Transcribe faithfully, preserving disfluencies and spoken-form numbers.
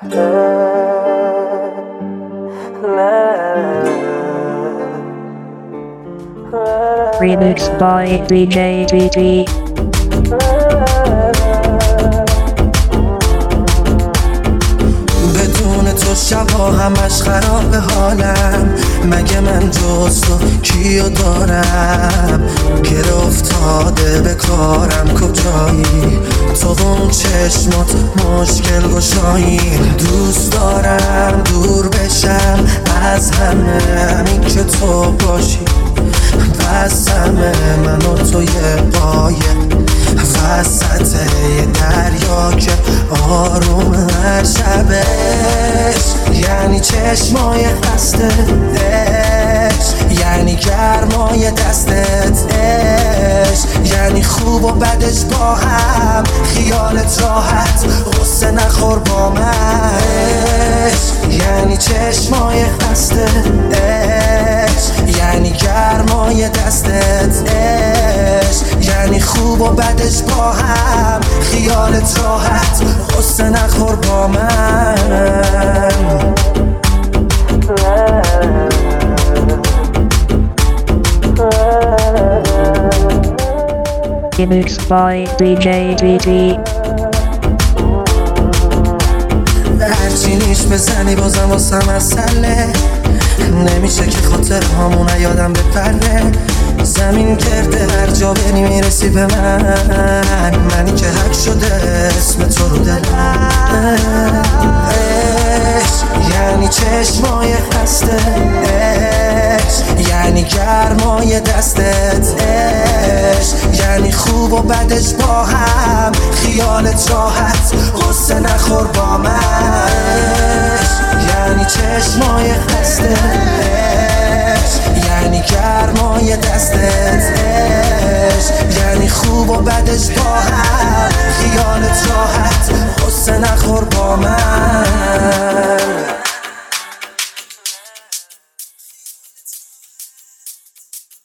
Remixed by دی جی تی تی. بدون تو شبا همش خراب حالم، مگه من جز تو کیو دارم؟ گره افتاده به کارم کجایی؟ تو اون چشمات مشکل گشایی. دوست دارم دور بشم از همه، همین که تو باشی بس همه. من و تو یه قایق وسط یه دریا که آروم هر شبش، یعنی چشمای خستت، یعنی گرمای دستت، یعنی خوب و بدش با هم، خیالت راحت غصه نخور با من، یعنی چشمای خستت، یعنی گرمای دستت، یعنی خوب و بدش با هم، خیالت راحت غصه نخور با من. Remixed by دی جی تی تی. هرچی نیش بزنی بازم واسم مسئله، نمیشه که خاطر همون یادم بپره. زمین کرده هر جا بری میرسی به من، منی که حک شده اسم تو رو دلم. یعنی چشمای خسته، یعنی گرمای دستت، یعنی خوب و بدش با هم، خیالت راحت غصه نخور با من، یعنی چشمای خسته، یعنی گرمای دستت، یعنی خوب و بدش با هم، خیالت راحت غصه نخور با من.